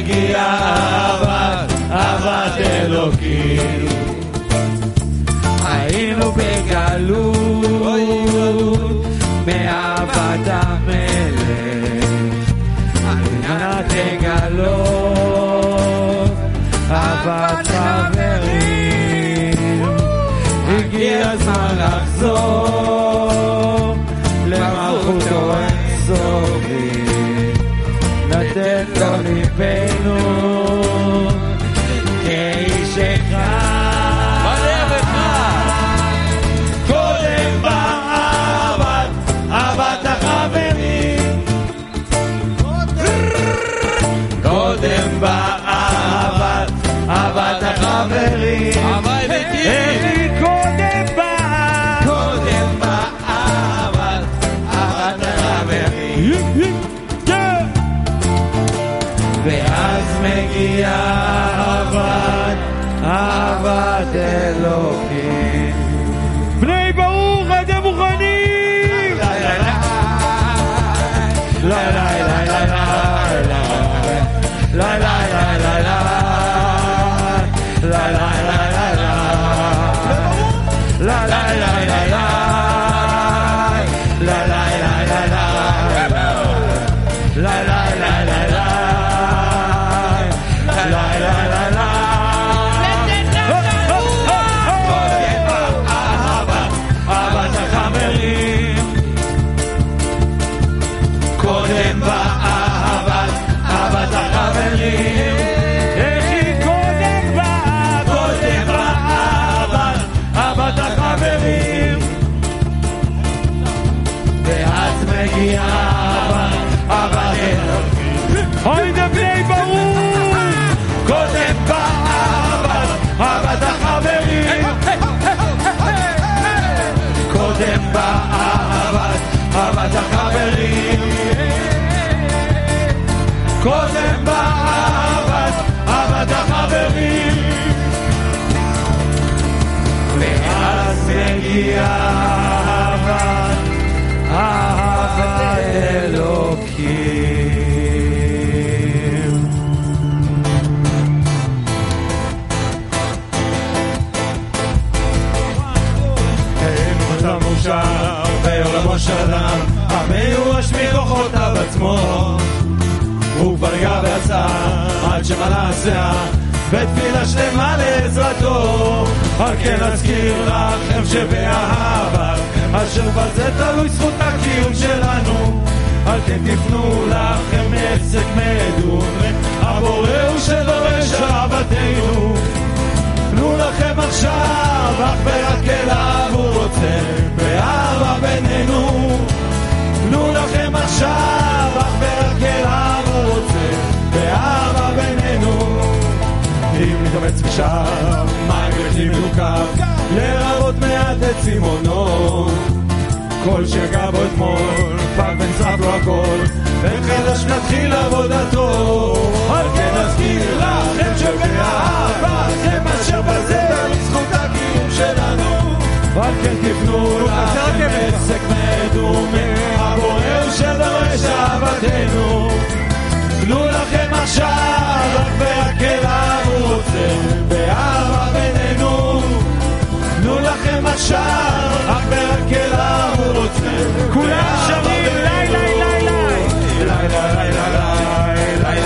מגיעה אהבת אלוקים. היינו בגלות מאהבת המלך, אנא תגלות אהבת חברים. הגיע הזמן לחזור למלכותו אינסופית, לתת לו ליבנו כאיש אחד. בלב אחד. קודם באהבת, אהבת החברים. קודם באהבת, אהבת החברים. הוואי וגיל. קודם באהבת, אהבת החברים. ואז מגיעה אהבת אלוקים. בני ברוך, אתם מוכנים? ליי ליי ליי ליי ליי ליי אוי דבני ברור, קודם באהבת, אהבת החברים. קודם באהבת, אהבת החברים. קודם באהבת, אהבת החברים. ואז מגיעה אהבת אלוקים. בעולמו של אדם, המיואש מכוחותיו עצמו, הוא כבר גר ועשה עד שמלא השיער, בתפילה שלמה לעזרתו. על כן אזכיר לכם שבאהבת אשר בזה תלוי זכות הקיום שלנו. על כן תפנו לכם עסק מדומה, הבורא הוא שדורש אהבתנו. תנו לכם עכשיו אך ורק אליו הוא רוצה באהבה בינינו. תנו לכם עכשיו אך ורק אליו הוא רוצה באהבה בינינו. אם נתאמץ ושב מגרשים מלוכב לרבות מעט את סימונו, כל שגע בו אתמול פג ונצרף לו הכל, וחדש נתחיל עבודתו. על כן אזכיר לכם שבאהבתכם אשר בזה לזכות הקיום שלנו. על כן תפנו לכם עסק מדומה, הבורא הוא שדורש אהבתנו. תנו לכם עכשיו רק ורק אליו הוא רוצה באהבה בינינו. תנו לכם עכשיו רק ורק אליו הוא רוצה. כולם שרים לי לי לי לי לי לי לי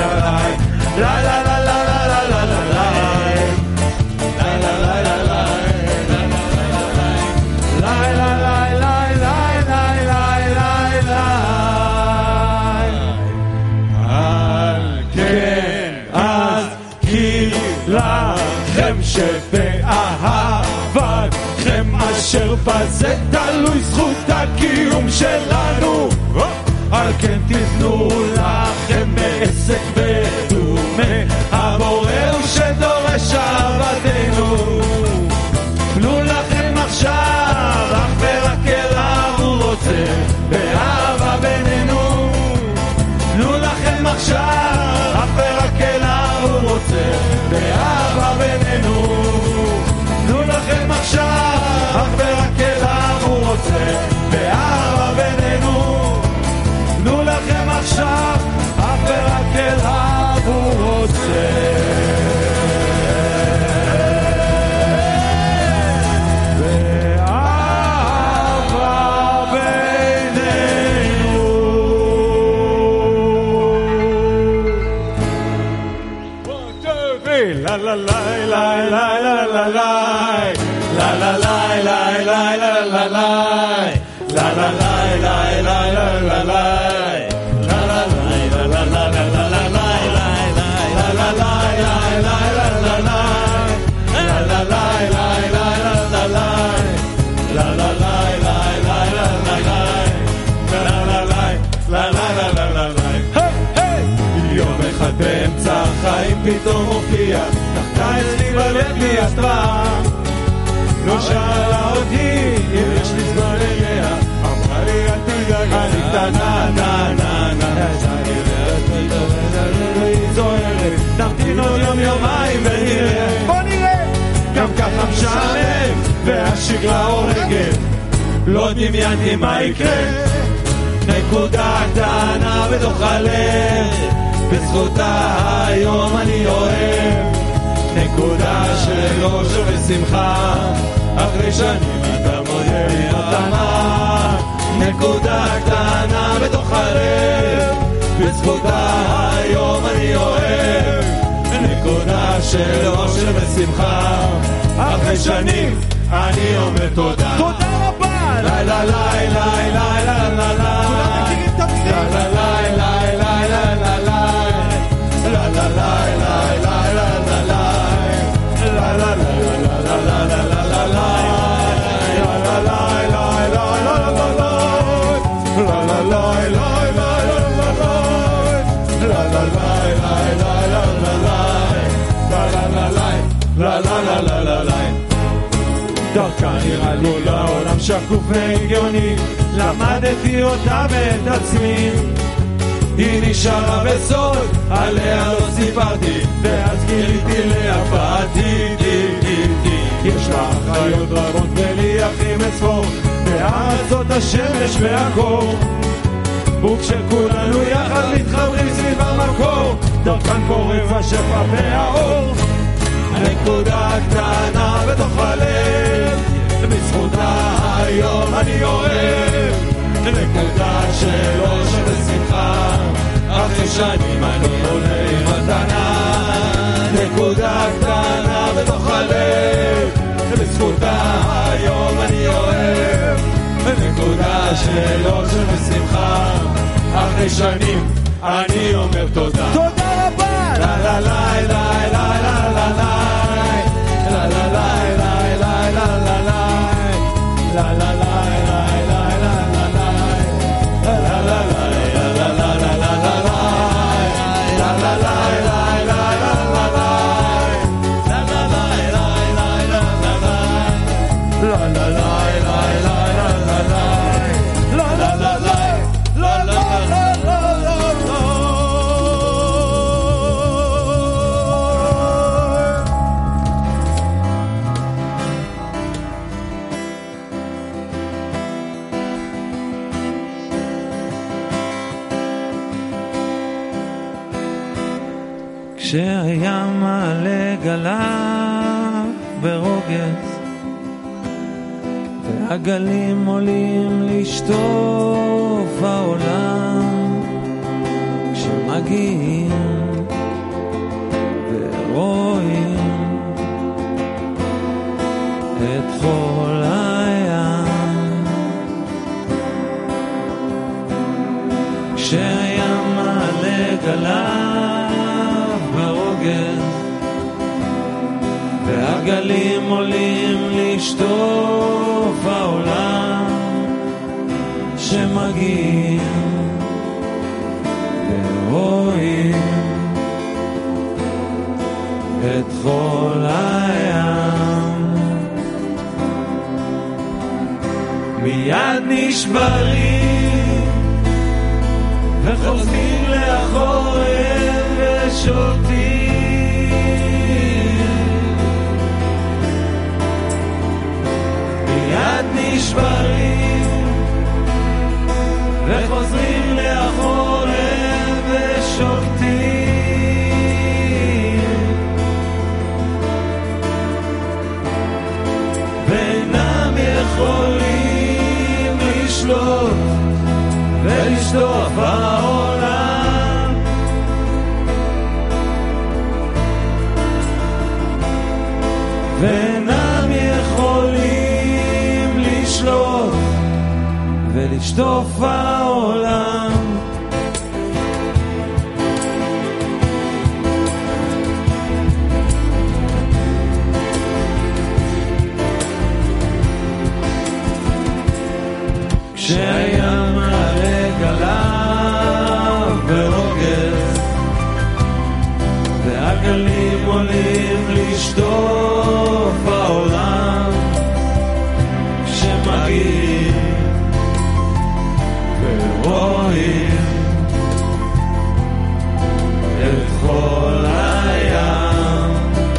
לכם שבאהבתכם אשר בזה תלוי זכות הקיום שלנו. על כן תפנו לכם עסק מדומה, הבורא הוא שדורש אהבתנו. תנו לכם עכשיו אך ורק אליו הוא רוצה באהבה בינינו. תנו לכם עכשיו אך ורק אליו הוא רוצה באהבה בינינו. תנו לכם עכשיו אך ורק אליו הוא רוצה באהבה בינינו. תנו לכם עכשיו באמצע החיים פתאום הופיע, נחתה אצלי בלב לי התראה, לא שאלה אותי אם יש לי זמן אליה, אמרה לי אל תדאג, אני קטנה, היא זוהרת, נמתין עוד יומיים ונראה, בוא נראה, גם ככה משעמם והשגרה הורגת, לא דמיינתי מה יקרה, נקודה קטנה בתוך הלב, בזכותה היום אני אוהב, נקודה שלא שווה שמחה, אחרי שנים אתה מודה לי מתנה, נקודה קטנה בתוך הלב, בזכותה היום אני אוהב, נקודה שלא שווה שמחה, אחרי שנים אני אומר תודה. תודה רבה. ליי ליי ליי ליי ליי ליי ליי, כולם מכירים את המילים. ליי ליי ליי ליי ליי ליי, דרכה נראה לי לעולם שקוף והגיוני, למדתי אותה ואת עצמי, היא נשארה בסוד, עליה לא סיפרתי, ואז גיליתי להפעתי, יש לה אחיות רבות ולי אחים אספור, בארצות השמש והקור, וכשכולנו יחד מתחברים סביב המקור, דרכן קורב השפע והאור, הנקודה הקטנה בתוך הלב, בזכותה היום אני אוהב, נקודה שלא שבשמחה, אחרי שנים אני עולה עם מתנה, נקודה קטנה בתוך הלב, בזכותה היום אני אוהב, נקודה שלא שבשמחה, אחרי שנים אני אומר תודה. תודה רבה. לה לה לה לה לה לה לה לה לה לה לה לה לה לה לה לה כשהים מעלה גליו ברוגז והגלים עולים לשטוף העולם, כשמגיעים ורואים את חול הים, כשהים מעלה גליו ברוגז והגלים עולים לשטוף העולם, שמגיעים ורואים את חול הים, מיד נשברים וחוזרים לאחור ושותים, מיד נשברים וחוזרים לאחור ושותים, ואינם יכולים לשלוט ולשטוף העולם, ולשטוף העולם. כשהים הרג עליו ברוגז והגלים עולים לשטוף העולם, כשמגיעים ורואים את כל הים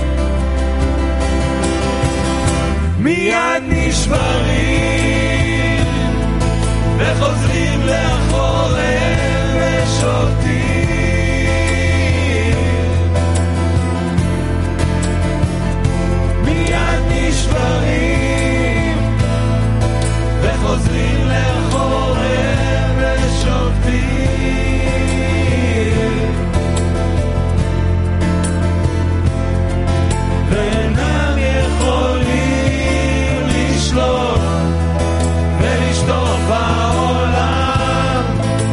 מיד נשברים וחוזרים לאחוריהם ושותים, מיד נשברים וחוזרים לאחוריהם ושותים, ואינם יכולים לשלוט ולשטוף העולם,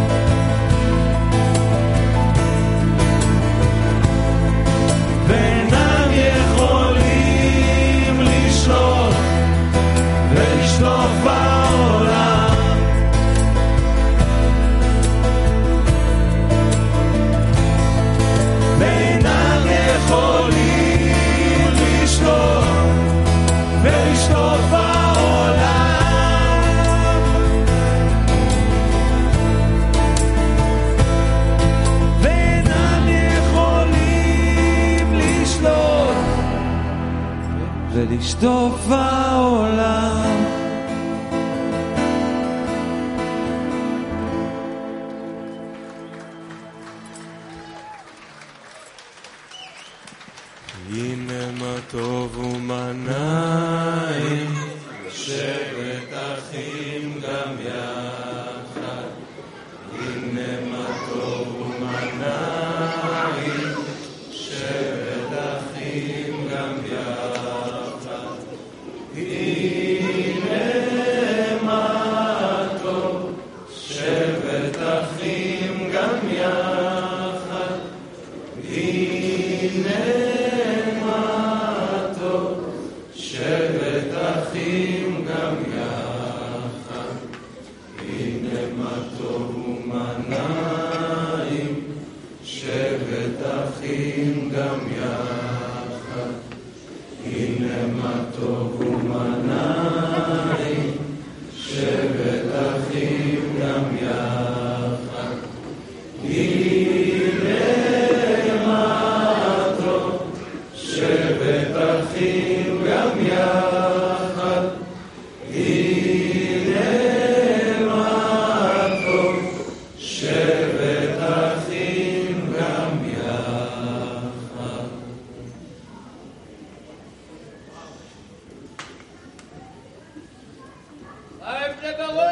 ואינם יכולים לשלוט ולשטוף העולם, ואינם יכולים לשלוט ולשטוף העולם, ואינם יכולים לשלוט ולשטוף העולם. הנה מה טוב ומה נעים, שבת אחים גם יחד. הנה מה טוב ומה נעים, שבת אחים גם יחד. הנה מה טוב, שבת אחים גם יחד. הנה שבת אחים גם יחד, הנה מה טוב ומה נעים, שבת אחים גם יחד, הנה מה טוב ומה נעים, שבת אחים גם יחד, הנה מה טוב, שבת אחים גם יחד, הנה מה טוב, שבת אחים גם יחד. Life never